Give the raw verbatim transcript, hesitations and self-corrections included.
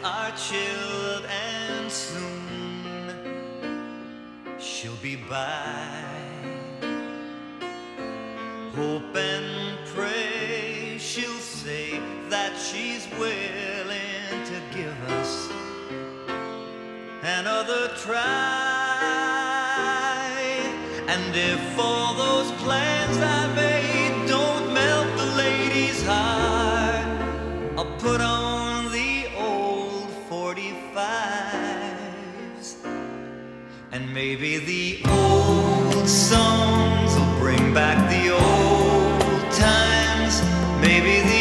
are chilled, and soon she'll be by. Hope and pray she'll say that she's willing to give us another try. And if all those plans I made don't melt the lady's heart, I'll put on the old forty-fives, and maybe the old songs will bring back the old times. Maybe the